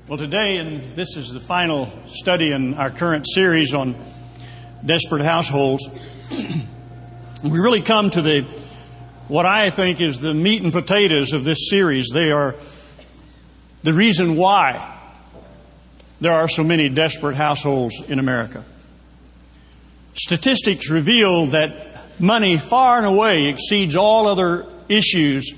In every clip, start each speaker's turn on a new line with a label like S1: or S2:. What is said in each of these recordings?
S1: Well, today, and this is the final study in our current series on desperate households, we really come to what I think is the meat and potatoes of this series. They are the reason why there are so many desperate households in America. Statistics reveal that money far and away exceeds all other issues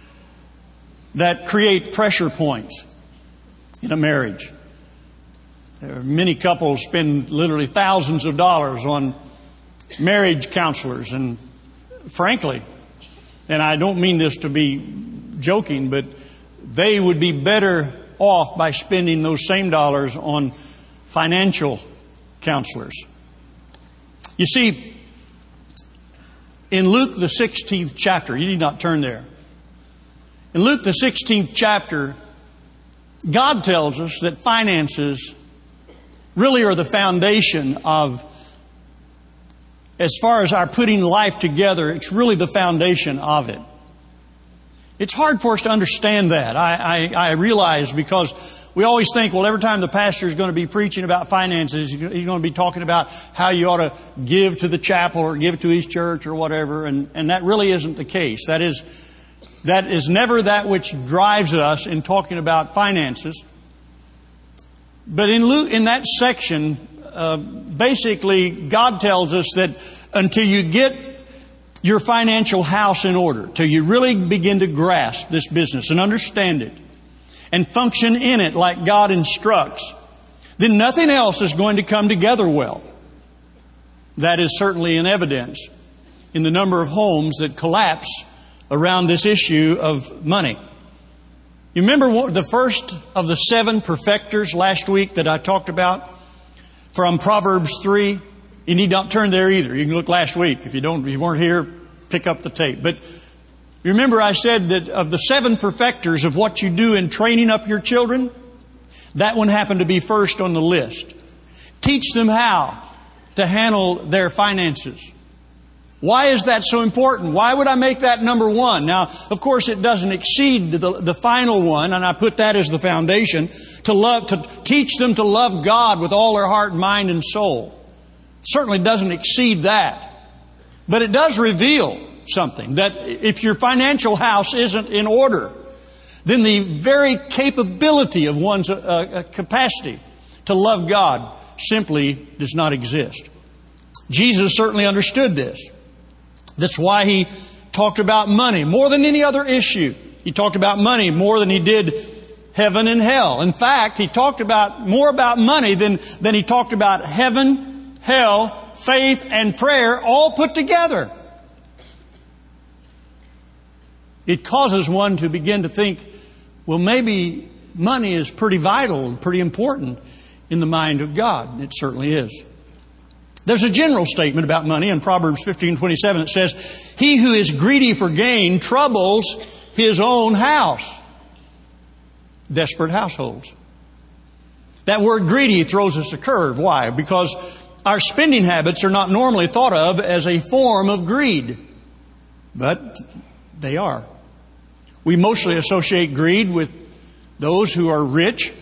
S1: that create pressure points in a marriage. There are many couples spend literally thousands of dollars on marriage counselors, and frankly, and I don't mean this to be joking, but they would be better off by spending those same dollars on financial counselors. You see, in Luke the 16th chapter, you need not turn there. In Luke the 16th chapter, God tells us that finances really are the foundation of, as far as our putting life together, it's really the foundation of it. It's hard for us to understand that. I realize, because we always think, well, every time the pastor is going to be preaching about finances, he's going to be talking about how you ought to give to the chapel or give to his church or whatever, and that really isn't the case. That is never that which drives us in talking about finances. But in that section, basically, God tells us that until you get your financial house in order, till you really begin to grasp this business and understand it and function in it like God instructs, then nothing else is going to come together well. That is certainly in evidence in the number of homes that collapse around this issue of money. You remember the first of the 7 perfectors last week that I talked about from Proverbs 3? You need not turn there either. You can look last week. If you weren't here, pick up the tape. But you remember I said that of the 7 perfectors of what you do in training up your children, that one happened to be first on the list. Teach them how to handle their finances. Why is that so important? Why would I make that number 1? Now, of course, it doesn't exceed the final one, and I put that as the foundation, to teach them to love God with all their heart, mind, and soul. It certainly doesn't exceed that. But it does reveal something, that if your financial house isn't in order, then the very capability of one's capacity to love God simply does not exist. Jesus certainly understood this. That's why He talked about money more than any other issue. He talked about money more than He did heaven and hell. In fact, He talked more about money than He talked about heaven, hell, faith, and prayer all put together. It causes one to begin to think, well, maybe money is pretty vital and pretty important in the mind of God. It certainly is. There's a general statement about money in Proverbs 15:27 that says, "He who is greedy for gain troubles his own house." Desperate households. That word greedy throws us a curve. Why? Because our spending habits are not normally thought of as a form of greed. But they are. We mostly associate greed with those who are rich.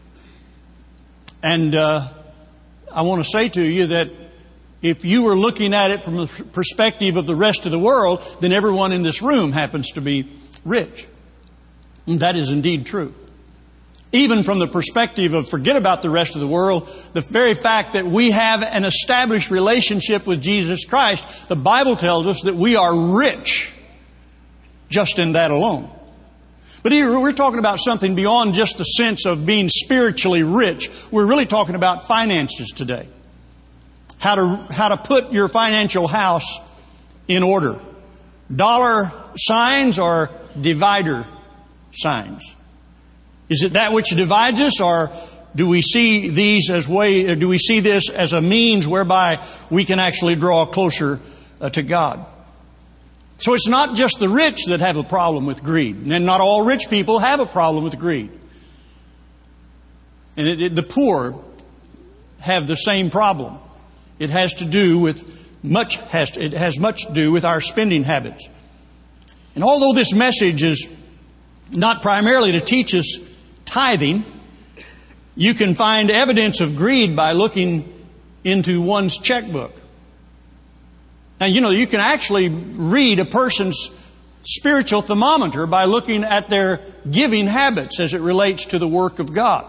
S1: And I want to say to you that if you were looking at it from the perspective of the rest of the world, then everyone in this room happens to be rich. And that is indeed true. Even from the perspective of forget about the rest of the world, the very fact that we have an established relationship with Jesus Christ, the Bible tells us that we are rich just in that alone. But here we're talking about something beyond just the sense of being spiritually rich. We're really talking about finances today. How to put your financial house in order. Dollar signs or divider signs? Is it that which divides us, or do we see this as a means whereby we can actually draw closer to God? So it's not just the rich that have a problem with greed, and not all rich people have a problem with greed. And the poor have the same problem. It has much to do with our spending habits. And although this message is not primarily to teach us tithing, You can find evidence of greed by looking into one's checkbook. Now, you can actually read a person's spiritual thermometer by looking at their giving habits as it relates to the work of God.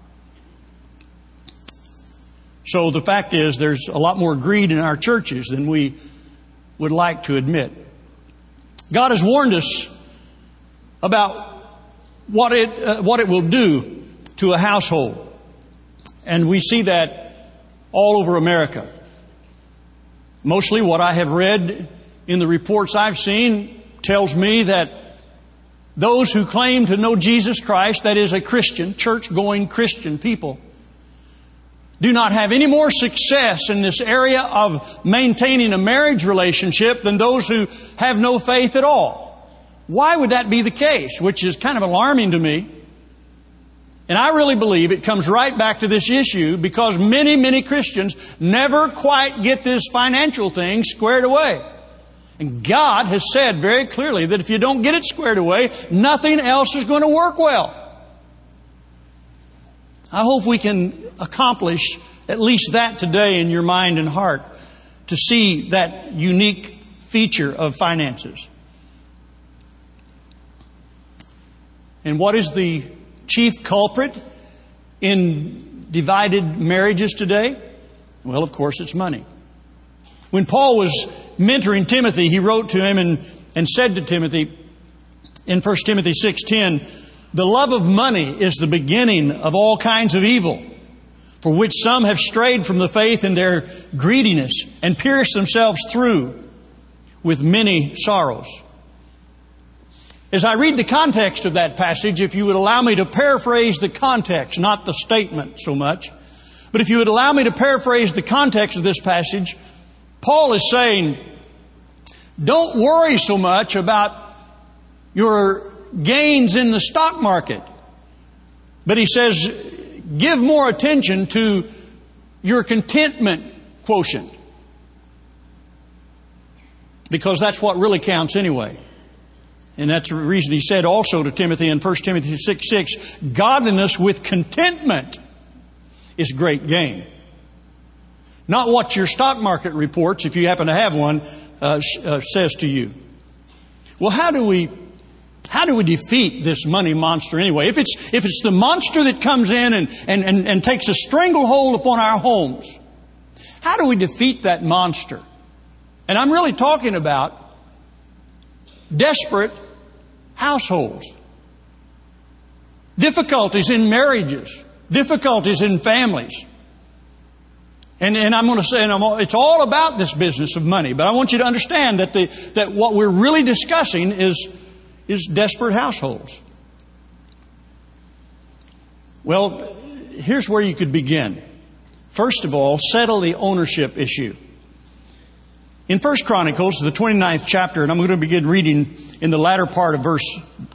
S1: So the fact is, there's a lot more greed in our churches than we would like to admit. God has warned us about what it will do to a household. And we see that all over America. Mostly what I have read in the reports I've seen tells me that those who claim to know Jesus Christ, that is a Christian, church-going Christian people, do not have any more success in this area of maintaining a marriage relationship than those who have no faith at all. Why would that be the case? Which is kind of alarming to me. And I really believe it comes right back to this issue because many, many Christians never quite get this financial thing squared away. And God has said very clearly that if you don't get it squared away, nothing else is going to work well. I hope we can accomplish at least that today in your mind and heart, to see that unique feature of finances. And what is the chief culprit in divided marriages today? Well, of course, it's money. When Paul was mentoring Timothy, he wrote to him and said to Timothy in 1 Timothy 6:10, "The love of money is the beginning of all kinds of evil, for which some have strayed from the faith in their greediness and pierced themselves through with many sorrows." As I read the context of that passage, if you would allow me to paraphrase the context, not the statement so much, but if you would allow me to paraphrase the context of this passage, Paul is saying, don't worry so much about your gains in the stock market. But he says, give more attention to your contentment quotient. Because that's what really counts anyway. And that's the reason he said also to Timothy in 1 Timothy 6:6, godliness with contentment is great gain. Not what your stock market reports, if you happen to have one, says to you. Well, how do we defeat this money monster anyway? If it's the monster that comes in and takes a stranglehold upon our homes, how do we defeat that monster? And I'm really talking about desperate households, difficulties in marriages, difficulties in families. And I'm going to say, it's all about this business of money. But I want you to understand that what we're really discussing is desperate households. Well, here's where you could begin. First of all, settle the ownership issue. In 1 Chronicles, the 29th chapter, and I'm going to begin reading in the latter part of verse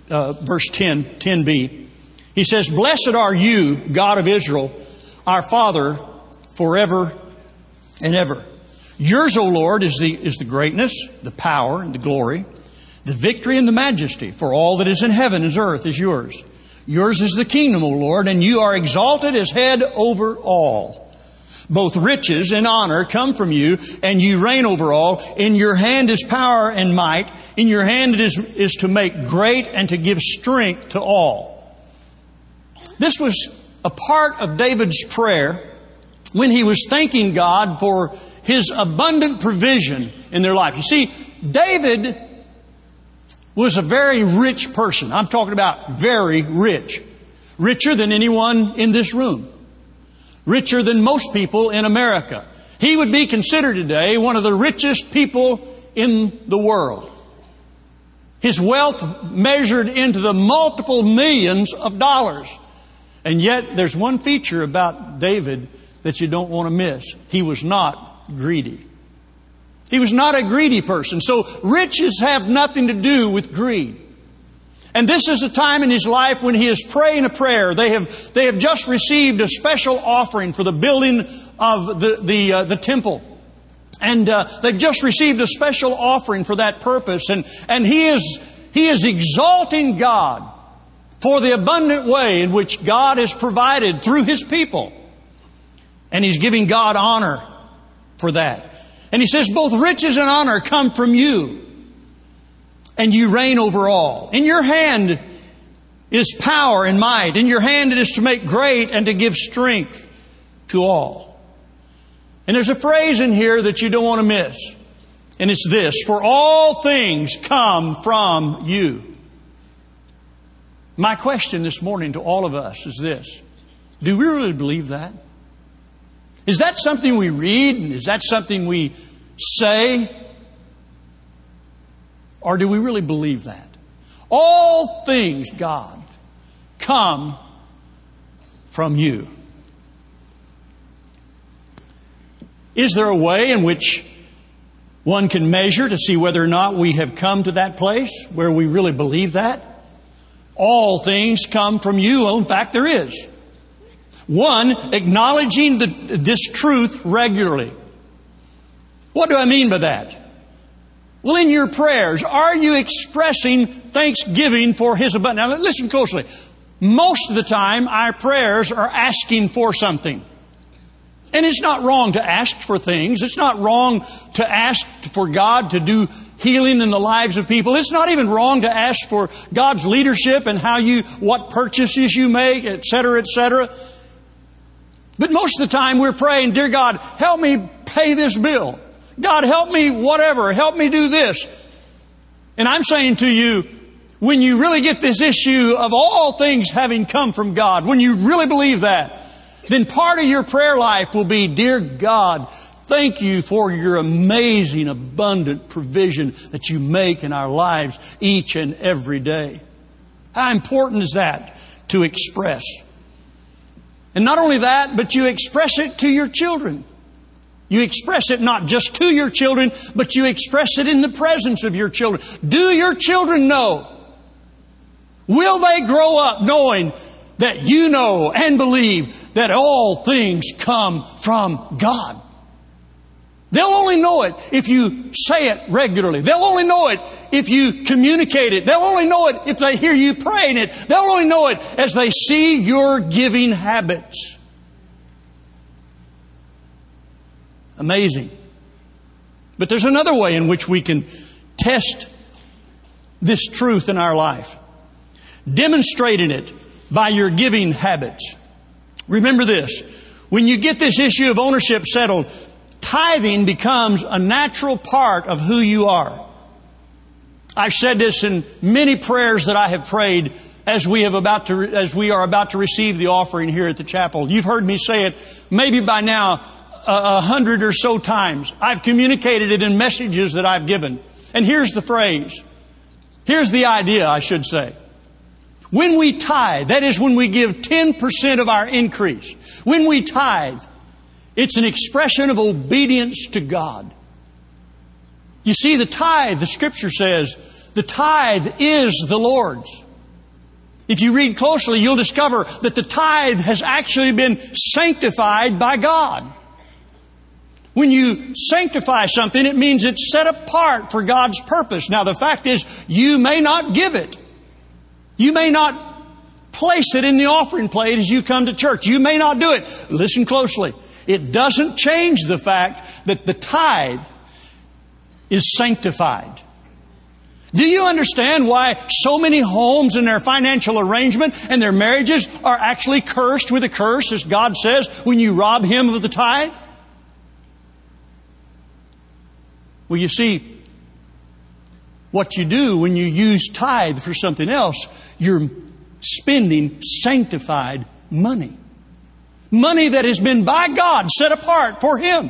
S1: 10b, he says, "Blessed are you, God of Israel, our Father, forever and ever. Yours, O Lord, is the greatness, the power, and the glory, the victory and the majesty, for all that is in heaven and earth is yours. Yours is the kingdom, O Lord, and you are exalted as head over all. Both riches and honor come from you, and you reign over all. In your hand is power and might. In your hand it is to make great and to give strength to all." This was a part of David's prayer when he was thanking God for His abundant provision in their life. You see, David was a very rich person. I'm talking about very rich. Richer than anyone in this room. Richer than most people in America. He would be considered today one of the richest people in the world. His wealth measured into the multiple millions of dollars. And yet there's one feature about David that you don't want to miss. He was not greedy. He was not a greedy person. So riches have nothing to do with greed. And this is a time in his life when he is praying a prayer. They have just received a special offering for the building of the temple. And they've just received a special offering for that purpose. And he is exalting God for the abundant way in which God has provided through His people. And He's giving God honor for that. And He says, both riches and honor come from you, and you reign over all. In your hand is power and might. In your hand it is to make great and to give strength to all. And there's a phrase in here that you don't want to miss. And it's this: for all things come from you. My question this morning to all of us is this: do we really believe that? Is that something we read? Is that something we say? Or do we really believe that? All things, God, come from you. Is there a way in which one can measure to see whether or not we have come to that place where we really believe that? All things come from you. Well, in fact, there is. One, acknowledging this truth regularly. What do I mean by that? Well, in your prayers, are you expressing thanksgiving for His abundance? Now, listen closely. Most of the time, our prayers are asking for something. And it's not wrong to ask for things. It's not wrong to ask for God to do healing in the lives of people. It's not even wrong to ask for God's leadership and what purchases you make, etc., etc. But most of the time we're praying, dear God, help me pay this bill. God, help me whatever. Help me do this. And I'm saying to you, when you really get this issue of all things having come from God, when you really believe that, then part of your prayer life will be, dear God, thank you for your amazing, abundant provision that you make in our lives each and every day. How important is that to express? And not only that, but you express it to your children. You express it not just to your children, but you express it in the presence of your children. Do your children know? Will they grow up knowing that you know and believe that all things come from God? They'll only know it if you say it regularly. They'll only know it if you communicate it. They'll only know it if they hear you praying it. They'll only know it as they see your giving habits. Amazing. But there's another way in which we can test this truth in our life. Demonstrating it by your giving habits. Remember this: when you get this issue of ownership settled, tithing becomes a natural part of who you are. I've said this in many prayers that I have prayed as we are about to receive the offering here at the chapel. You've heard me say it maybe by now 100 or so times. I've communicated it in messages that I've given. And here's the phrase. Here's the idea, I should say. When we tithe, that is when we give 10% of our increase. When we tithe, it's an expression of obedience to God. You see, the tithe, the Scripture says, the tithe is the Lord's. If you read closely, you'll discover that the tithe has actually been sanctified by God. When you sanctify something, it means it's set apart for God's purpose. Now, the fact is, you may not give it. You may not place it in the offering plate as you come to church. You may not do it. Listen closely. It doesn't change the fact that the tithe is sanctified. Do you understand why so many homes and their financial arrangement and their marriages are actually cursed with a curse, as God says, when you rob Him of the tithe? Well, you see, what you do when you use tithe for something else, you're spending sanctified money. Money that has been by God set apart for Him.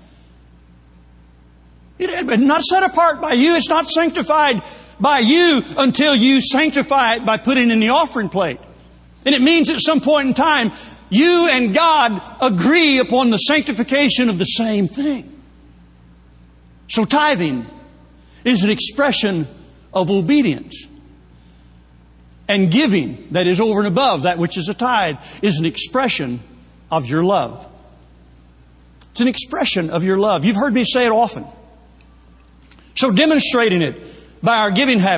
S1: It had been not set apart by you. It's not sanctified by you until you sanctify it by putting it in the offering plate. And it means at some point in time, you and God agree upon the sanctification of the same thing. So tithing is an expression of obedience. And giving, that is over and above that which is a tithe, is an expression of your love. It's an expression of your love. You've heard me say it often. So demonstrating it by our giving habits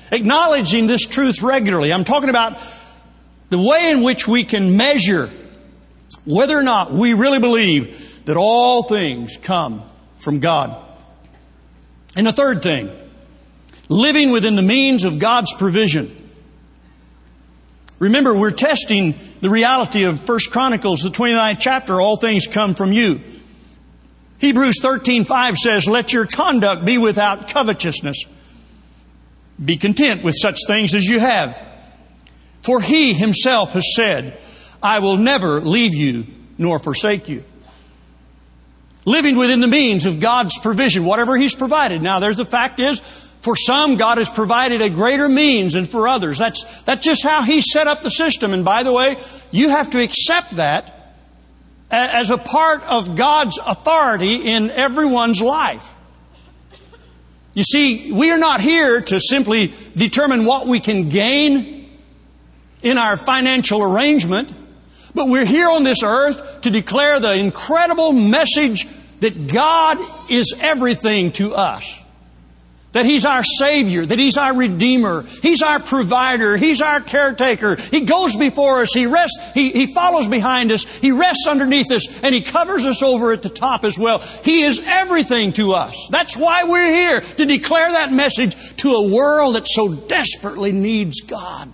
S1: Acknowledging this truth regularly. I'm talking about the way in which we can measure whether or not we really believe that all things come from God. And the third thing, living within the means of God's provision. Remember, we're testing the reality of 1 Chronicles, the 29th chapter, all things come from you. Hebrews 13:5 says, let your conduct be without covetousness. Be content with such things as you have. For He Himself has said, I will never leave you nor forsake you. Living within the means of God's provision, whatever He's provided. Now, the fact is, for some, God has provided a greater means than for others. That's just how He set up the system. And by the way, you have to accept that as a part of God's authority in everyone's life. You see, we are not here to simply determine what we can gain in our financial arrangement, but we're here on this earth to declare the incredible message that God is everything to us. That He's our Savior, that He's our Redeemer, He's our provider, He's our caretaker. He goes before us, He follows behind us, He rests underneath us, and He covers us over at the top as well. He is everything to us. That's why we're here, to declare that message to a world that so desperately needs God.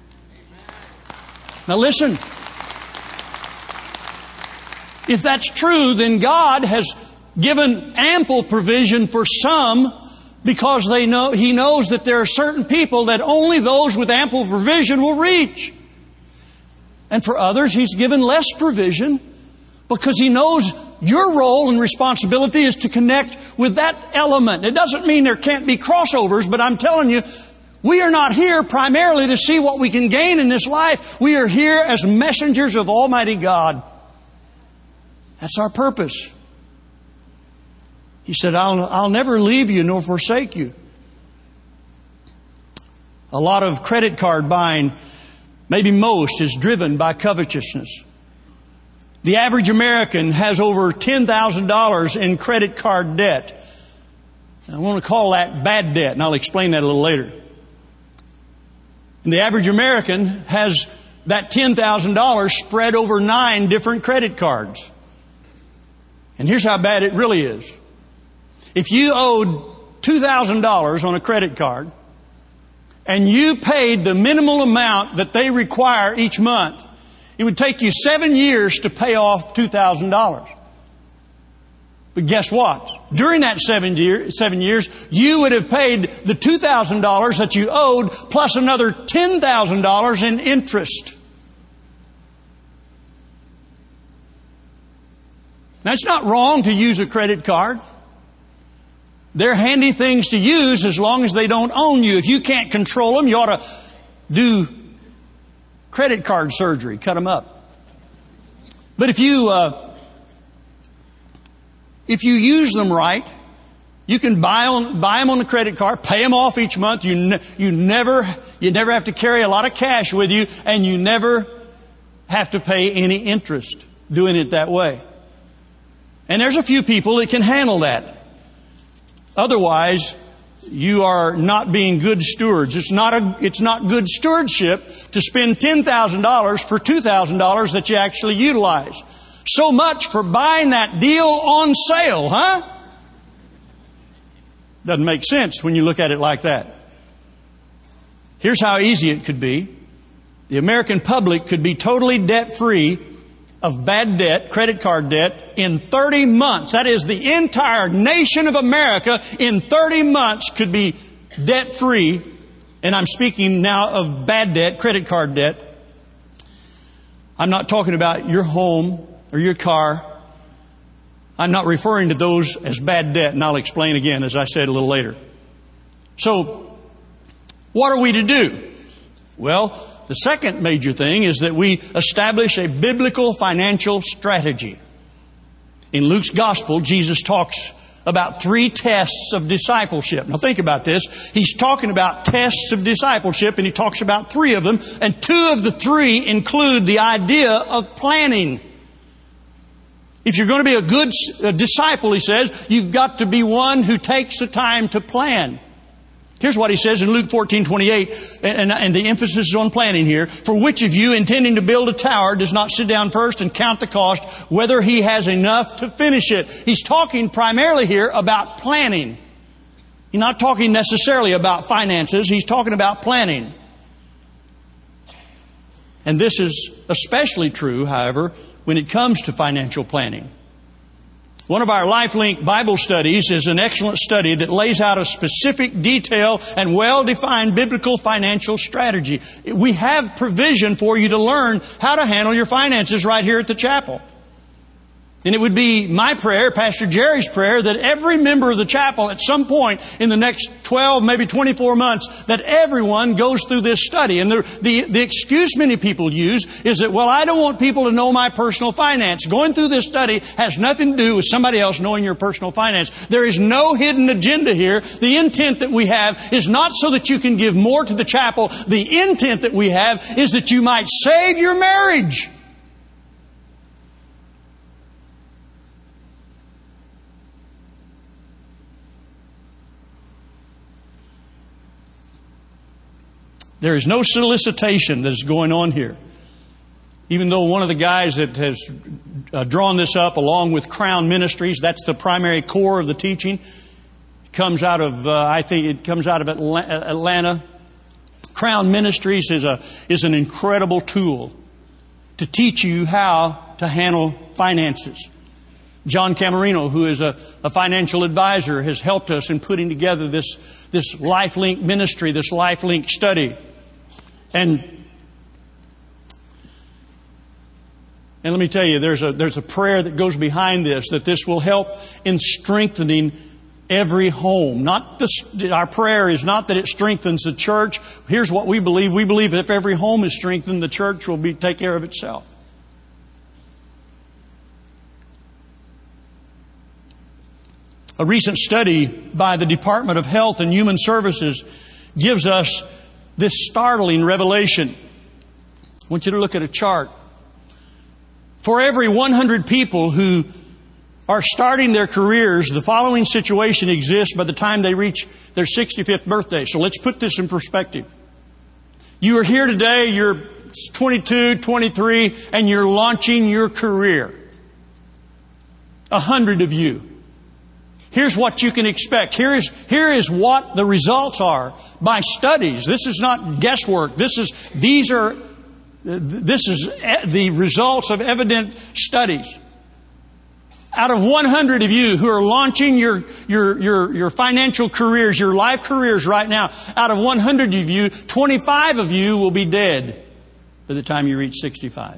S1: Now listen, if that's true, then God has given ample provision for some, because He knows that there are certain people that only those with ample provision will reach. And for others, He's given less provision because He knows your role and responsibility is to connect with that element. It doesn't mean there can't be crossovers, but I'm telling you, we are not here primarily to see what we can gain in this life. We are here as messengers of Almighty God. That's our purpose. He said, I'll never leave you nor forsake you. A lot of credit card buying, maybe most, is driven by covetousness. The average American has over $10,000 in credit card debt. I want to call that bad debt, and I'll explain that a little later. And the average American has that $10,000 spread over 9 different credit cards. And here's how bad it really is. If you owed $2,000 on a credit card and you paid the minimal amount that they require each month, it would take you 7 years to pay off $2,000. But guess what? During that 7 years, you would have paid the $2,000 that you owed plus another $10,000 in interest. Now, it's not wrong to use a credit card. They're handy things to use as long as they don't own you. If you can't control them, you ought to do credit card surgery, cut them up. But if you use them right, you can buy them on the credit card, pay them off each month. You never have to carry a lot of cash with you, and you never have to pay any interest doing it that way. And there's a few people that can handle that. Otherwise, you are not being good stewards. It's not good stewardship to spend $10,000 for $2,000 that you actually utilize. So much for buying that deal on sale, huh? Doesn't make sense when you look at it like that. Here's how easy it could be. The American public could be totally debt-free of bad debt, credit card debt, in 30 months. That is, the entire nation of America in 30 months could be debt-free. And I'm speaking now of bad debt, credit card debt. I'm not talking about your home or your car. I'm not referring to those as bad debt, and I'll explain again, as I said a little later. So, what are we to do? Well, the second major thing is that we establish a biblical financial strategy. In Luke's Gospel, Jesus talks about 3 tests of discipleship. Now think about this. He's talking about tests of discipleship, and he talks about 3 of them, and 2 of the 3 include the idea of planning. If you're going to be a good disciple, he says, you've got to be one who takes the time to plan. Here's what he says in Luke 14:28, and the emphasis is on planning here. For which of you, intending to build a tower, does not sit down first and count the cost, whether he has enough to finish it? He's talking primarily here about planning. He's not talking necessarily about finances. He's talking about planning. And this is especially true, however, when it comes to financial planning. One of our LifeLink Bible studies is an excellent study that lays out a specific, detailed, and well-defined biblical financial strategy. We have provision for you to learn how to handle your finances right here at the chapel. And it would be my prayer, Pastor Jerry's prayer, that every member of the chapel at some point in the next 12, maybe 24 months, that everyone goes through this study. And the excuse many people use is that, well, I don't want people to know my personal finance. Going through this study has nothing to do with somebody else knowing your personal finance. There is no hidden agenda here. The intent that we have is not so that you can give more to the chapel. The intent that we have is that you might save your marriage. There is no solicitation that is going on here. Even though one of the guys that has drawn this up, along with Crown Ministries, that's the primary core of the teaching, comes out of, I think it comes out of Atlanta. Crown Ministries is an incredible tool to teach you how to handle finances. John Camarino, who is a financial advisor, has helped us in putting together this LifeLink ministry, this LifeLink study. And let me tell you, there's a prayer that goes behind this, that this will help in strengthening every home. Our prayer is not that it strengthens the church. Here's what we believe. We believe that if every home is strengthened, the church will take care of itself. A recent study by the Department of Health and Human Services gives us this startling revelation. I want you to look at a chart. For every 100 people who are starting their careers, the following situation exists by the time they reach their 65th birthday. So let's put this in perspective. You are here today, you're 22, 23, and you're launching your career. 100 of you. Here's what you can expect. Here is what the results are by studies. This is not guesswork. This is the results of evident studies. Out of 100 of you who are launching your financial careers, your life careers right now, out of 100 of you, 25 of you will be dead by the time you reach 65.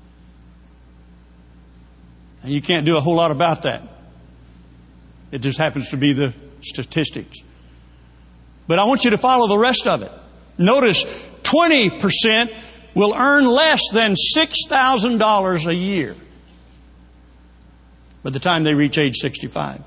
S1: And you can't do a whole lot about that. It just happens to be the statistics. But I want you to follow the rest of it. Notice 20% will earn less than $6,000 a year by the time they reach age 65.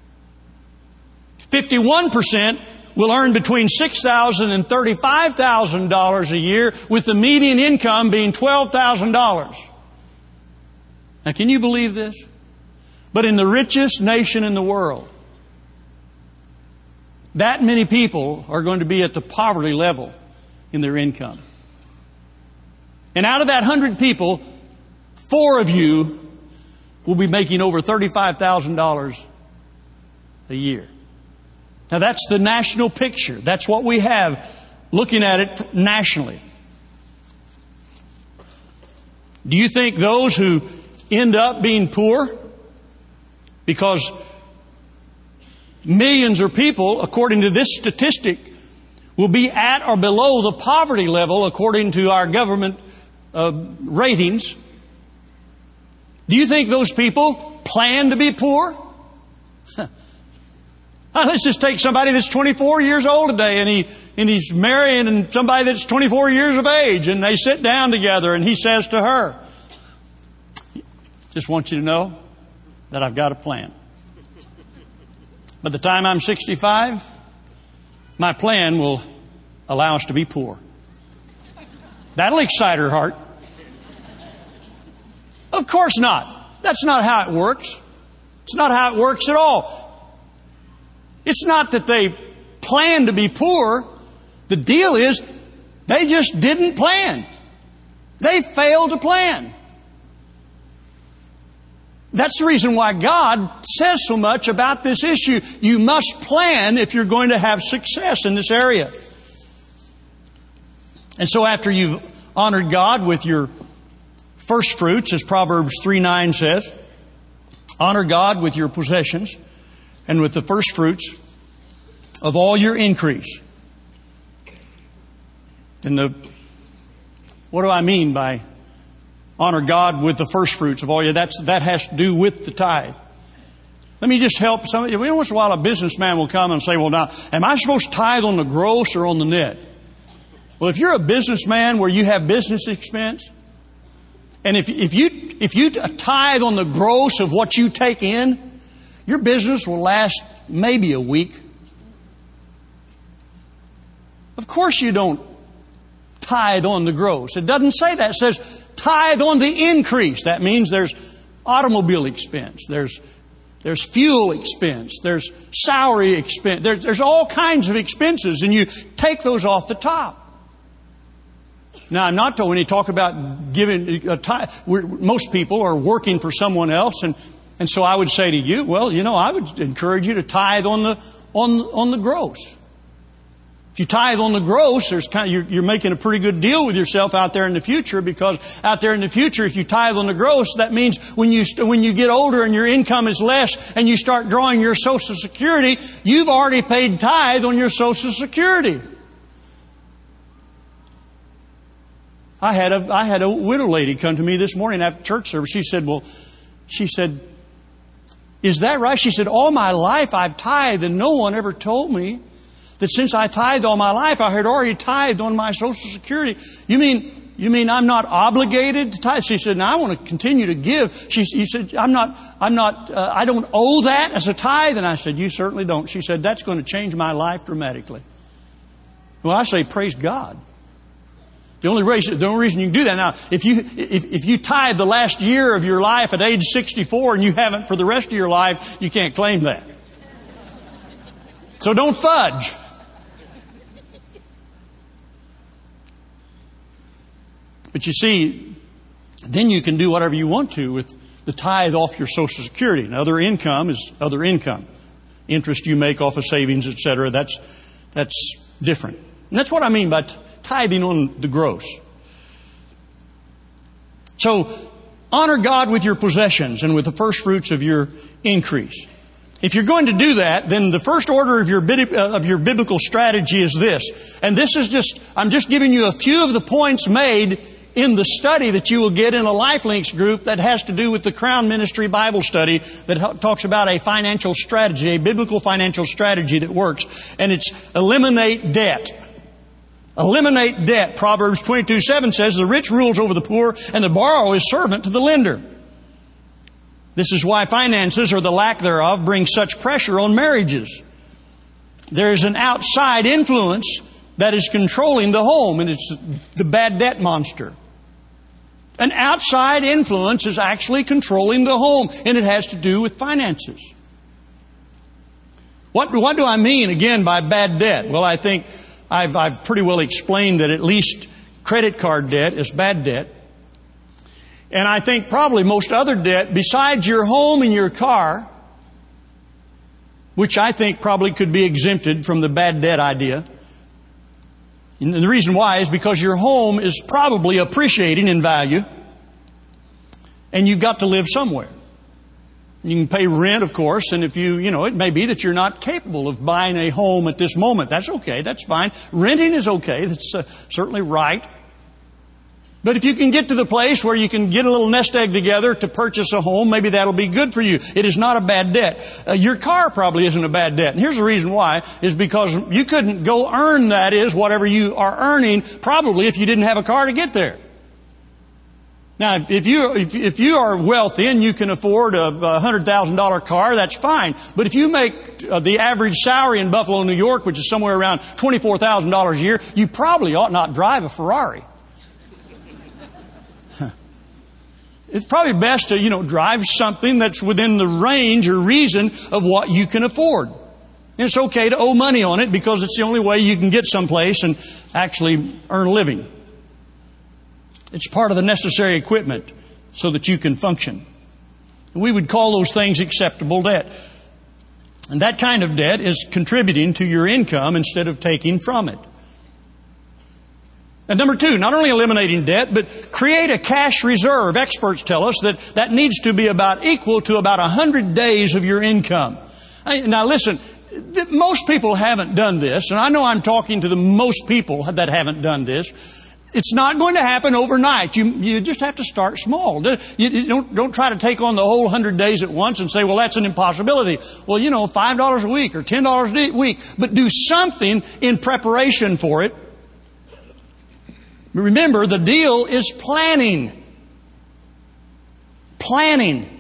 S1: 51% will earn between $6,000 and $35,000 a year, with the median income being $12,000. Now, can you believe this? But in the richest nation in the world, that many people are going to be at the poverty level in their income. And out of that 100 people, 4 of you will be making over $35,000 a year. Now that's the national picture. That's what we have looking at it nationally. Do you think those who end up being poor, because millions of people, according to this statistic, will be at or below the poverty level according to our government ratings. Do you think those people plan to be poor? Let's just take somebody that's 24 years old today, and he's marrying somebody that's 24 years of age, and they sit down together, and he says to her, "Just want you to know that I've got a plan. By the time I'm 65, my plan will allow us to be poor." That'll excite her heart. Of course not. That's not how it works. It's not how it works at all. It's not that they plan to be poor. The deal is they just didn't plan. They failed to plan. That's the reason why God says so much about this issue. You must plan if you're going to have success in this area. And so after you've honored God with your first fruits, as Proverbs 3:9 says, honor God with your possessions and with the first fruits of all your increase. And what do I mean by honor God with the first fruits of all your? That has to do with the tithe. Let me just help somebody. Every once in a while, a businessman will come and say, "Well, now, am I supposed to tithe on the gross or on the net?" Well, if you're a businessman where you have business expense, and if you tithe on the gross of what you take in, your business will last maybe a week. Of course you don't tithe on the gross. It doesn't say that. It says tithe on the increase. That means there's automobile expense, there's fuel expense, there's salary expense, there's all kinds of expenses, and you take those off the top. Now, I'm not told when you talk about giving a tithe, most people are working for someone else, and so I would say to you, well, I would encourage you to tithe on the gross. If you tithe on the gross, you're making a pretty good deal with yourself out there in the future, because out there in the future, if you tithe on the gross, that means when you get older and your income is less and you start drawing your Social Security, you've already paid tithe on your Social Security. I had a widow lady come to me this morning after church service. She said, "Is that right?" She said, "All my life I've tithed, and no one ever told me that since I tithed all my life, I had already tithed on my Social Security." You mean I'm not obligated to tithe? She said, "No, I want to continue to give." She said, I don't owe that as a tithe. And I said, "You certainly don't." She said, "That's going to change my life dramatically." Well, I say, praise God. The only reason you can do that now, if you tithe the last year of your life at age 64 and you haven't for the rest of your life, you can't claim that. So don't fudge. But you see, then you can do whatever you want to with the tithe off your Social Security. And other income is other income. Interest you make off of savings, etc. That's different. And that's what I mean by tithing on the gross. So, honor God with your possessions and with the first fruits of your increase. If you're going to do that, then the first order of your biblical strategy is this. And this is I'm just giving you a few of the points made in the study that you will get in a LifeLinks group that has to do with the Crown Ministry Bible study that talks about a financial strategy, a biblical financial strategy that works. And it's eliminate debt. Eliminate debt. Proverbs 22:7 says, "The rich rules over the poor, and the borrower is servant to the lender." This is why finances, or the lack thereof, bring such pressure on marriages. There is an outside influence that is controlling the home, and it's the bad debt monster. An outside influence is actually controlling the home, and it has to do with finances. What do I mean, again, by bad debt? Well, I think I've pretty well explained that at least credit card debt is bad debt. And I think probably most other debt, besides your home and your car, which I think probably could be exempted from the bad debt idea. And the reason why is because your home is probably appreciating in value, and you've got to live somewhere. You can pay rent, of course, and if it may be that you're not capable of buying a home at this moment. That's okay. That's fine. Renting is okay. That's certainly right. But if you can get to the place where you can get a little nest egg together to purchase a home, maybe that'll be good for you. It is not a bad debt. Your car probably isn't a bad debt. And here's the reason why, is because you couldn't go earn, that is, whatever you are earning, probably if you didn't have a car to get there. Now, if you are wealthy and you can afford a $100,000 car, that's fine. But if you make the average salary in Buffalo, New York, which is somewhere around $24,000 a year, you probably ought not drive a Ferrari. It's probably best to, drive something that's within the range or reason of what you can afford. And it's okay to owe money on it because it's the only way you can get someplace and actually earn a living. It's part of the necessary equipment so that you can function. We would call those things acceptable debt. And that kind of debt is contributing to your income instead of taking from it. And number two, not only eliminating debt, but create a cash reserve. Experts tell us that needs to be about equal to about 100 days of your income. Now listen, most people haven't done this, and I know I'm talking to the most people that haven't done this. It's not going to happen overnight. You just have to start small. You don't try to take on the whole 100 days at once and say, well, that's an impossibility. Well, $5 a week or $10 a week. But do something in preparation for it. Remember, the deal is planning. Planning.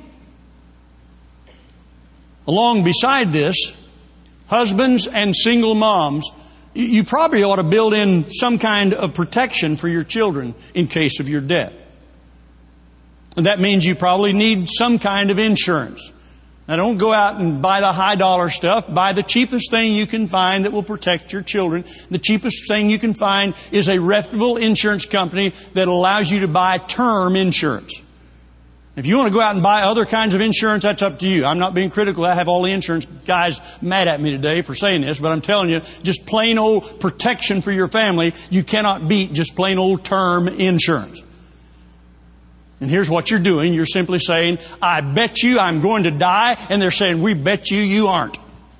S1: Along beside this, husbands and single moms, you probably ought to build in some kind of protection for your children in case of your death. And that means you probably need some kind of insurance. Now don't go out and buy the high dollar stuff. Buy the cheapest thing you can find that will protect your children. The cheapest thing you can find is a reputable insurance company that allows you to buy term insurance. If you want to go out and buy other kinds of insurance, that's up to you. I'm not being critical. I have all the insurance guys mad at me today for saying this, but I'm telling you, just plain old protection for your family, you cannot beat just plain old term insurance. And here's what you're doing. You're simply saying, I bet you I'm going to die. And they're saying, we bet you aren't.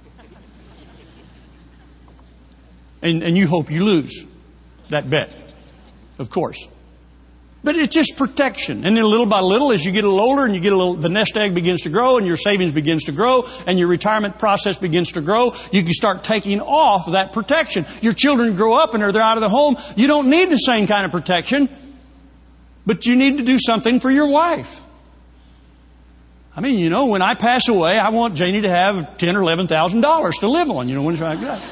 S1: And you hope you lose that bet, of course. But it's just protection. And then little by little, as you get a little older and the nest egg begins to grow and your savings begins to grow and your retirement process begins to grow, you can start taking off that protection. Your children grow up and they're out of the home. You don't need the same kind of protection, but you need to do something for your wife. I mean, when I pass away, I want Janie to have $10,000 or $11,000 to live on. When it's like that.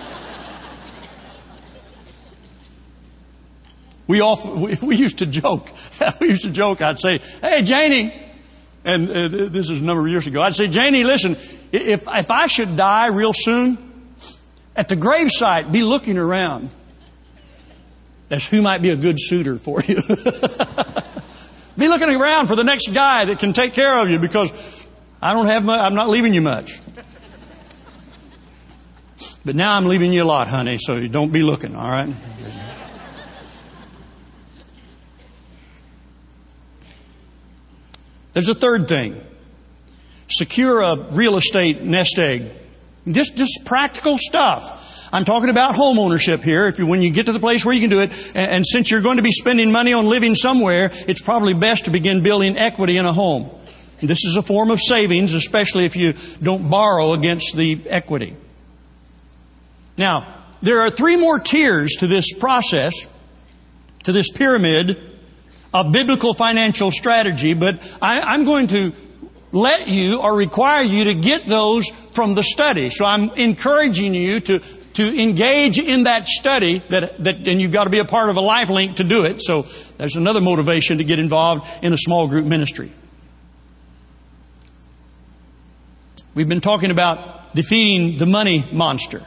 S1: We used to joke. I'd say, hey, Janie, and this is a number of years ago. I'd say, Janie, listen, if I should die real soon, at the gravesite, be looking around as who might be a good suitor for you. Be looking around for the next guy that can take care of you because I'm not leaving you much. But now I'm leaving you a lot, honey, so you don't be looking, all right? There's a third thing. Secure a real estate nest egg. Just practical stuff. I'm talking about home ownership here. When you get to the place where you can do it, and since you're going to be spending money on living somewhere, it's probably best to begin building equity in a home. And this is a form of savings, especially if you don't borrow against the equity. Now, there are 3 more tiers to this process, to this pyramid of biblical financial strategy, but I'm going to let you or require you to get those from the study. So I'm encouraging you to engage in that study and you've got to be a part of a Life Link to do it. So there's another motivation to get involved in a small group ministry. We've been talking about defeating the money monster.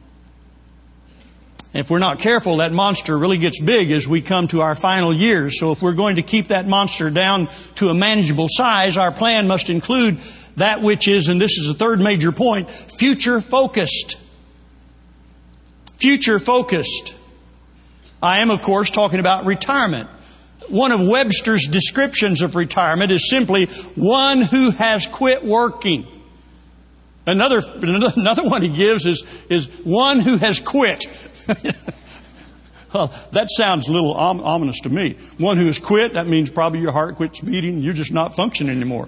S1: If we're not careful, that monster really gets big as we come to our final years. So if we're going to keep that monster down to a manageable size, our plan must include that which is, and this is the third major point, future focused. Future focused. I am, of course, talking about retirement. One of Webster's descriptions of retirement is simply one who has quit working. Another one he gives is one who has quit. Well, that sounds a little ominous to me. One who has quit, that means probably your heart quits beating. You're just not functioning anymore.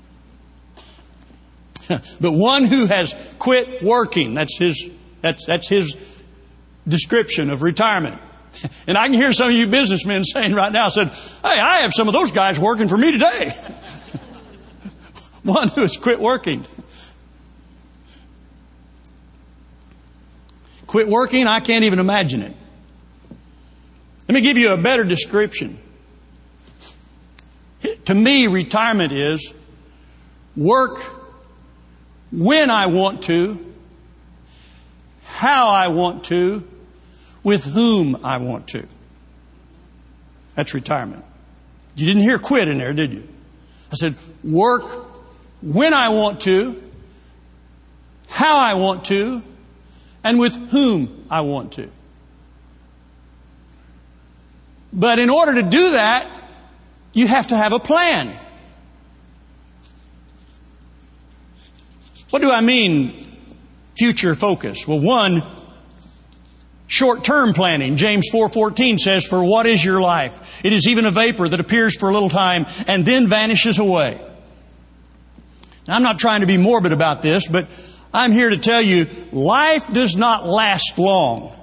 S1: But one who has quit working, that's his description of retirement. And I can hear some of you businessmen saying right now, hey, I have some of those guys working for me today. One who has quit working. Quit working, I can't even imagine it. Let me give you a better description. To me, retirement is work when I want to how I want to, with whom I want to. That's retirement. You didn't hear quit in there, did you? I said, work when I want to, how I want to, and with whom I want to. But in order to do that, you have to have a plan. What do I mean, future focus? Well, one, short-term planning. James 4:14 says, "For what is your life? It is even a vapor that appears for a little time and then vanishes away." Now, I'm not trying to be morbid about this, but I'm here to tell you, life does not last long.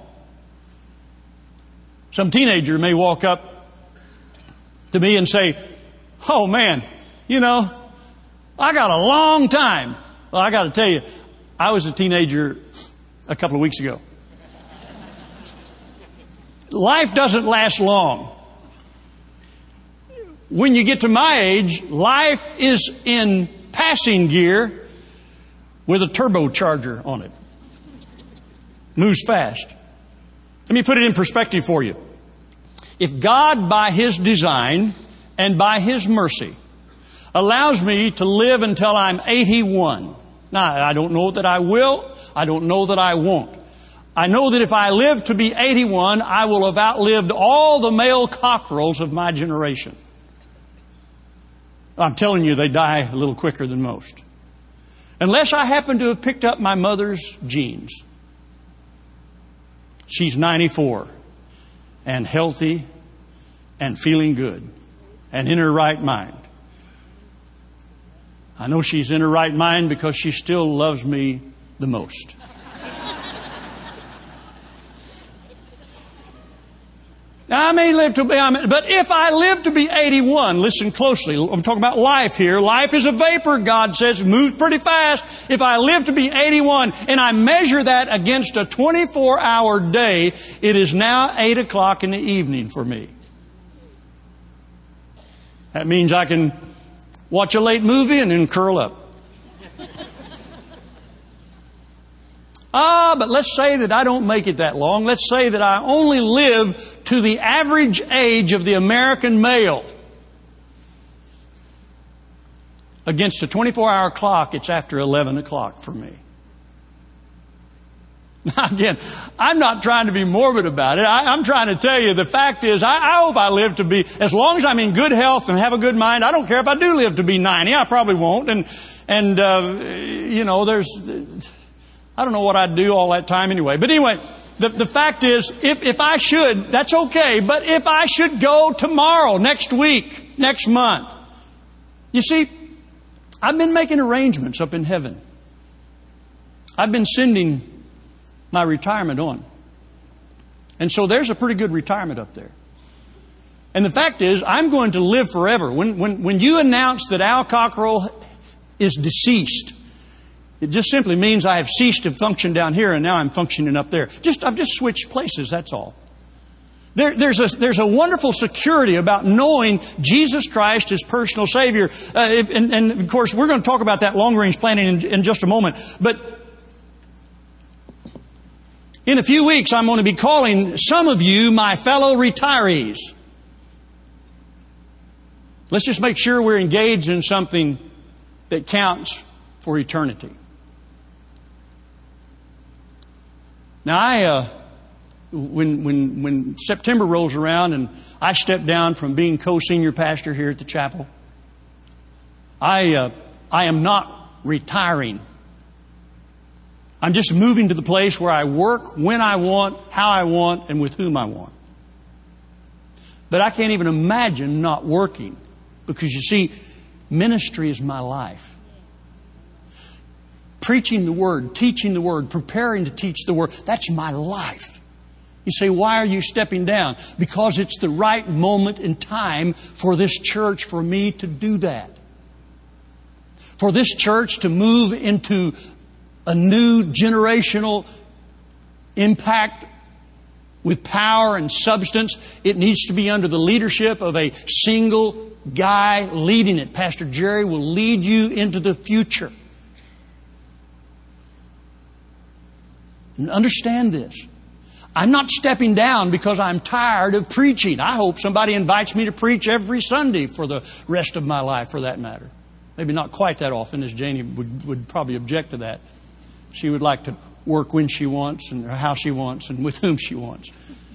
S1: Some teenager may walk up to me and say, "Oh man, I got a long time." Well, I got to tell you, I was a teenager a couple of weeks ago. Life doesn't last long. When you get to my age, life is in passing gear with a turbocharger on it. Moves fast. Let me put it in perspective for you. If God, by His design and by His mercy, allows me to live until I'm 81. Now, I don't know that I will. I don't know that I won't. I know that if I live to be 81, I will have outlived all the male cockerels of my generation. I'm telling you, they die a little quicker than most. Unless I happen to have picked up my mother's genes. She's 94 and healthy and feeling good and in her right mind. I know she's in her right mind because she still loves me the most. Now, I may live to be, but if I live to be 81, listen closely. I'm talking about life here. Life is a vapor, God says. It moves pretty fast. If I live to be 81 and I measure that against a 24-hour day, it is now 8 o'clock in the evening for me. That means I can watch a late movie and then curl up. But let's say that I don't make it that long. Let's say that I only live to the average age of the American male. Against a 24-hour clock, it's after 11 o'clock for me. Now again, I'm not trying to be morbid about it. I'm trying to tell you the fact is, I hope I live to be, as long as I'm in good health and have a good mind, I don't care if I do live to be 90. I probably won't. I don't know what I'd do all that time anyway. But anyway, the fact is, if I should, that's okay. But if I should go tomorrow, next week, next month, you see, I've been making arrangements up in heaven. I've been sending my retirement on. And so there's a pretty good retirement up there. And the fact is, I'm going to live forever. When you announce that Al Cockrell is deceased, it just simply means I have ceased to function down here and now I'm functioning up there. I've just switched places, that's all. There's a wonderful security about knowing Jesus Christ as personal Savior. And of course, we're going to talk about that long-range planning in just a moment. But in a few weeks, I'm going to be calling some of you my fellow retirees. Let's just make sure we're engaged in something that counts for eternity. Now, when September rolls around and I step down from being co-senior pastor here at the chapel, I am not retiring. I'm just moving to the place where I work when I want, how I want, and with whom I want. But I can't even imagine not working because, you see, ministry is my life. Preaching the Word, teaching the Word, preparing to teach the Word, that's my life. You say, why are you stepping down? Because it's the right moment in time for this church, for me to do that. For this church to move into a new generational impact with power and substance. It needs to be under the leadership of a single guy leading it. Pastor Jerry will lead you into the future. And understand this. I'm not stepping down because I'm tired of preaching. I hope somebody invites me to preach every Sunday for the rest of my life, for that matter. Maybe not quite that often, as Janie would probably object to that. She would like to work when she wants and how she wants and with whom she wants.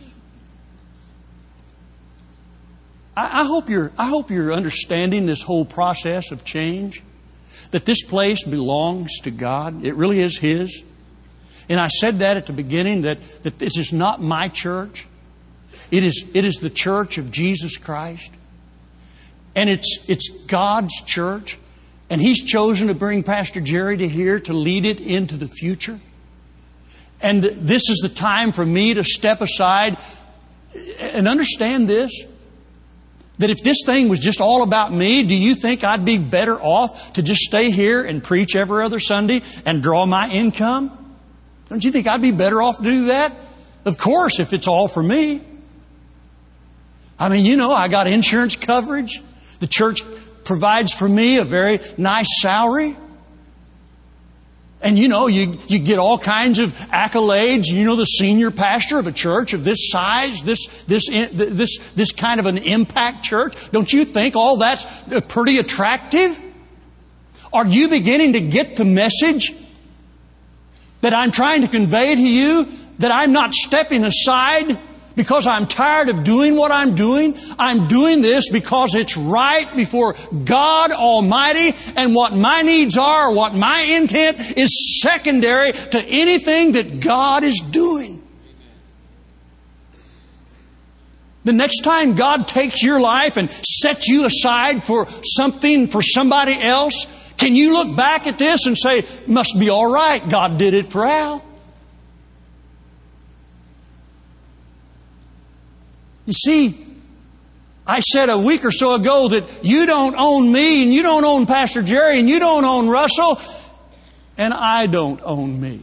S1: I hope you're understanding this whole process of change. That this place belongs to God. It really is His. And I said that at the beginning, that this is not my church. It is the church of Jesus Christ. And it's God's church. And He's chosen to bring Pastor Jerry to here to lead it into the future. And this is the time for me to step aside and understand this. That if this thing was just all about me, do you think I'd be better off to just stay here and preach every other Sunday and draw my income? Don't you think I'd be better off to do that? Of course, if it's all for me. I mean, I got insurance coverage. The church provides for me a very nice salary. And you get all kinds of accolades. The senior pastor of a church of this size, this kind of an impact church. Don't you think all that's pretty attractive? Are you beginning to get the message that I'm trying to convey to you? That I'm not stepping aside because I'm tired of doing what I'm doing. I'm doing this because it's right before God Almighty, and what my needs are, what my intent is secondary to anything that God is doing. The next time God takes your life and sets you aside for something, for somebody else, can you look back at this and say, must be all right, God did it for Al? You see, I said a week or so ago that you don't own me, and you don't own Pastor Jerry, and you don't own Russell, and I don't own me.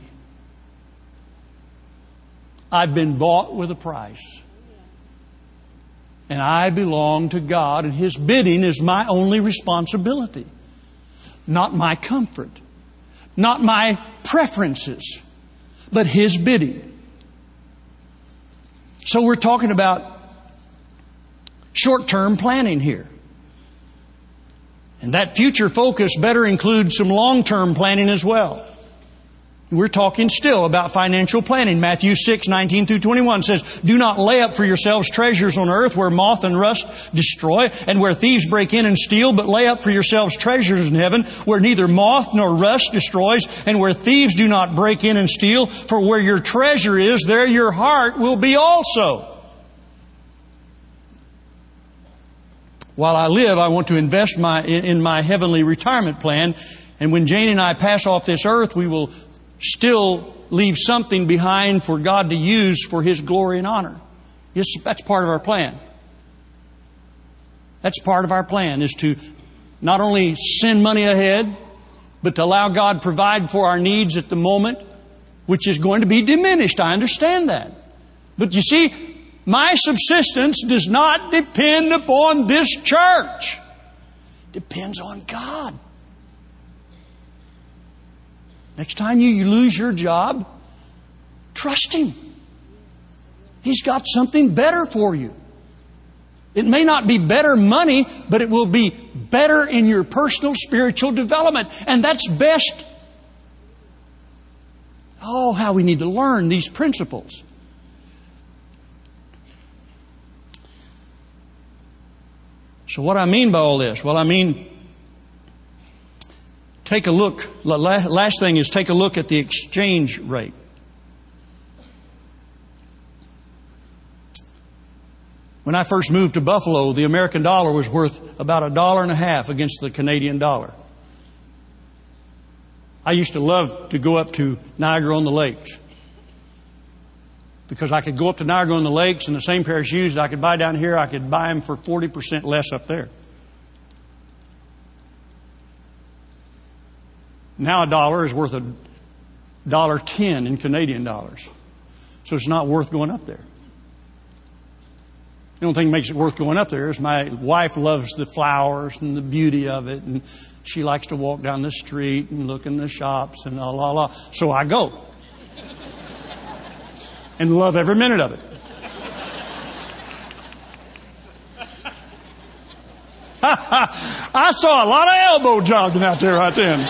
S1: I've been bought with a price. And I belong to God, and His bidding is my only responsibility. Not my comfort, not my preferences, but His bidding. So we're talking about short-term planning here. And that future focus better includes some long-term planning as well. We're talking still about financial planning. Matthew 6:19 through 21 says, "Do not lay up for yourselves treasures on earth where moth and rust destroy and where thieves break in and steal, but lay up for yourselves treasures in heaven where neither moth nor rust destroys and where thieves do not break in and steal. For where your treasure is, there your heart will be also." While I live, I want to invest in my heavenly retirement plan. And when Jane and I pass off this earth, we will still leave something behind for God to use for His glory and honor. Yes, that's part of our plan. That's part of our plan, is to not only send money ahead, but to allow God to provide for our needs at the moment, which is going to be diminished. I understand that. But you see, my subsistence does not depend upon this church. It depends on God. Next time you lose your job, trust Him. He's got something better for you. It may not be better money, but it will be better in your personal spiritual development. And that's best. Oh, how we need to learn these principles. So what I mean by all this? Well, I mean, take a look. The last thing is take a look at the exchange rate. When I first moved to Buffalo, the American dollar was worth about $1.50 against the Canadian dollar. I used to love to go up to Niagara-on-the-Lakes, because I could go up to Niagara-on-the-Lakes and the same pair of shoes that I could buy down here, I could buy them for 40% less up there. Now a dollar is worth $1.10 in Canadian dollars. So it's not worth going up there. The only thing that makes it worth going up there is my wife loves the flowers and the beauty of it, and she likes to walk down the street and look in the shops and la la la. So I go. and love every minute of it. I saw a lot of elbow jogging out there right then.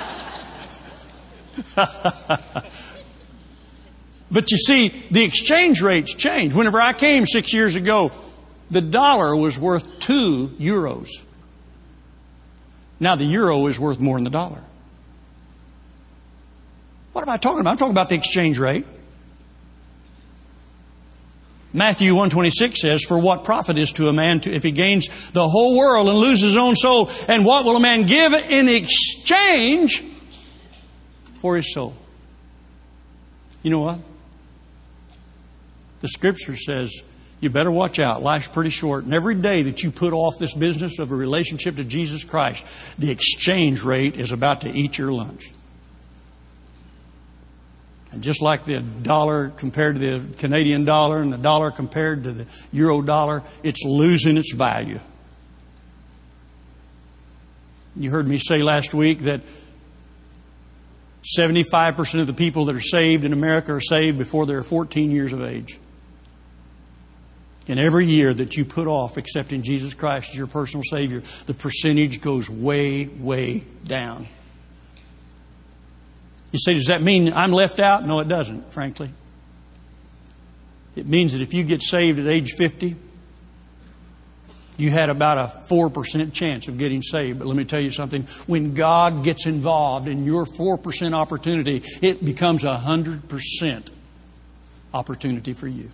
S1: But you see, the exchange rates change. Whenever I came 6 years ago, the dollar was worth 2 euros. Now the euro is worth more than the dollar. What am I talking about? I'm talking about the exchange rate. Matthew 1:26 says, "For what profit is to a man if he gains the whole world and loses his own soul? And what will a man give in exchange for his soul?" You know what? The Scripture says, you better watch out. Life's pretty short. And every day that you put off this business of a relationship to Jesus Christ, the exchange rate is about to eat your lunch. And just like the dollar compared to the Canadian dollar and the dollar compared to the euro dollar, it's losing its value. You heard me say last week that 75% of the people that are saved in America are saved before they're 14 years of age. And every year that you put off accepting Jesus Christ as your personal Savior, the percentage goes way, way down. You say, does that mean I'm left out? No, it doesn't, frankly. It means that if you get saved at age 50, you had about a 4% chance of getting saved. But let me tell you something. When God gets involved in your 4% opportunity, it becomes 100% opportunity for you.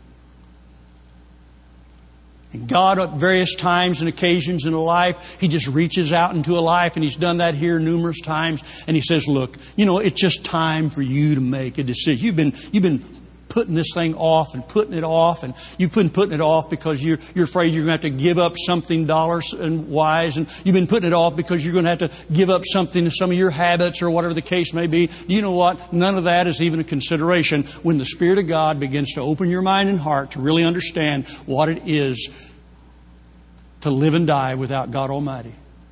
S1: And God, at various times and occasions in a life, He just reaches out into a life, and He's done that here numerous times. And He says, look, it's just time for you to make a decision. You've been putting this thing off and putting it off, and you've been putting it off because you're afraid you're going to have to give up something dollars and wise, and you've been putting it off because you're going to have to give up something, some of your habits or whatever the case may be. You know what? None of that is even a consideration when the Spirit of God begins to open your mind and heart to really understand what it is to live and die without God Almighty.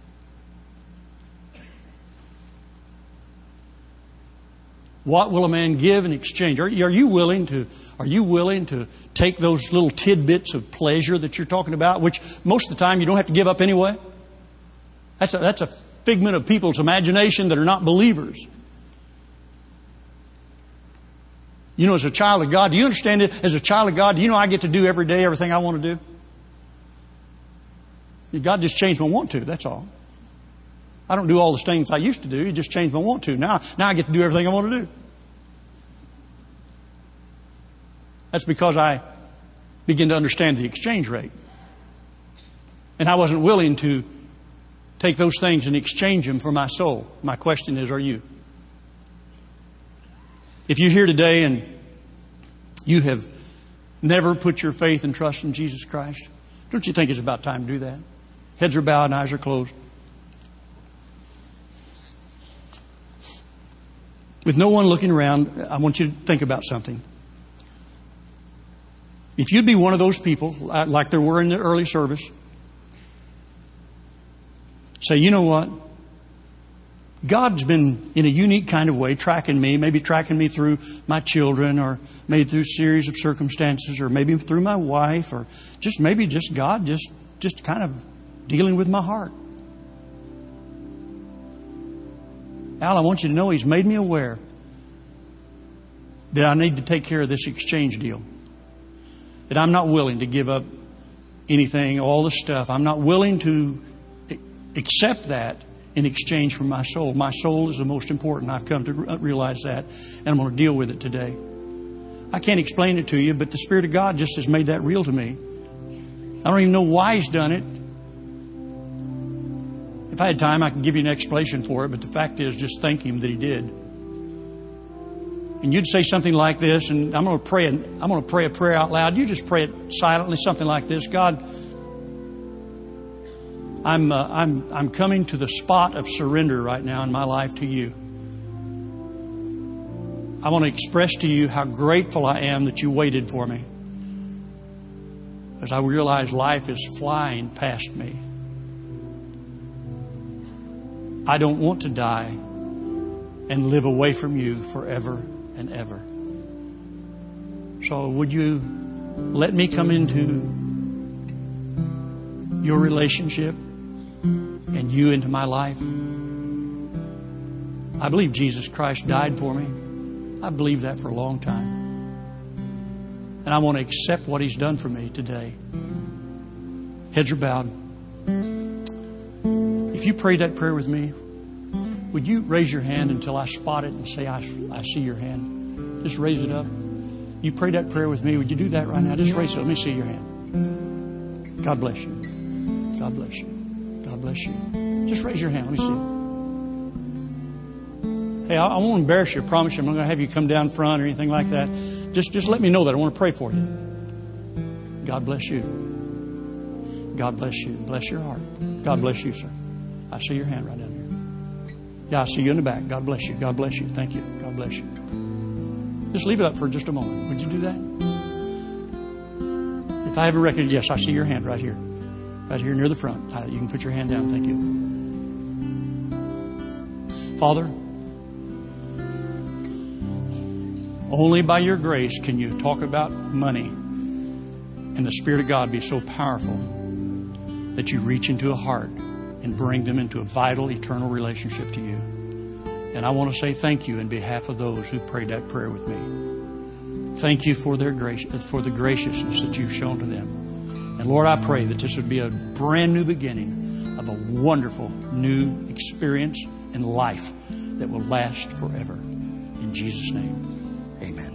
S1: What will a man give in exchange? Are you willing to take those little tidbits of pleasure that you're talking about, which most of the time you don't have to give up anyway? That's a figment of people's imagination that are not believers. As a child of God, do you understand it? As a child of God, do you know I get to do every day everything I want to do? God just changed my want to, that's all. I don't do all the things I used to do. He just changed my want to. Now I get to do everything I want to do. That's because I begin to understand the exchange rate. And I wasn't willing to take those things and exchange them for my soul. My question is, are you? If you're here today and you have never put your faith and trust in Jesus Christ, don't you think it's about time to do that? Heads are bowed and eyes are closed. With no one looking around, I want you to think about something. If you'd be one of those people, like there were in the early service, say, you know what? God's been, in a unique kind of way, tracking me, maybe tracking me through my children, or maybe through a series of circumstances, or maybe through my wife, or maybe God just kind of dealing with my heart. Al, I want you to know He's made me aware that I need to take care of this exchange deal. That I'm not willing to give up anything, all the stuff. I'm not willing to accept that in exchange for my soul. My soul is the most important. I've come to realize that, and I'm going to deal with it today. I can't explain it to you, but the Spirit of God just has made that real to me. I don't even know why He's done it. If I had time, I could give you an explanation for it, but the fact is, just thank Him that He did. And you'd say something like this, and I'm going to pray a prayer out loud. You just pray it silently, something like this. God, I'm coming to the spot of surrender right now in my life to You. I want to express to You how grateful I am that You waited for me, as I realize life is flying past me. I don't want to die and live away from You forever and ever. So would you let me come into your relationship and you into my life? I believe Jesus Christ died for me. I believe that for a long time. And I want to accept what He's done for me today. Heads are bowed. If you prayed that prayer with me, would you raise your hand until I spot it and say, I see your hand? Just raise it up. You prayed that prayer with me. Would you do that right now? Just raise it. Let me see your hand. God bless you. God bless you. God bless you. Just raise your hand. Let me see it. Hey, I won't embarrass you. I promise you. I'm not going to have you come down front or anything like that. Just let me know that. I want to pray for you. God bless you. God bless you. Bless your heart. God bless you, sir. I see your hand right down here. Yeah, I see you in the back. God bless you. God bless you. Thank you. God bless you. Just leave it up for just a moment. Would you do that? If I have a record, yes, I see your hand right here. Right here near the front. You can put your hand down. Thank you. Father, only by your grace can you talk about money and the Spirit of God be so powerful that you reach into a heart and bring them into a vital, eternal relationship to you. And I want to say thank you in behalf of those who prayed that prayer with me. Thank you for their grace, for the graciousness that you've shown to them. And Lord, I pray that this would be a brand new beginning of a wonderful new experience in life that will last forever. In Jesus' name, amen.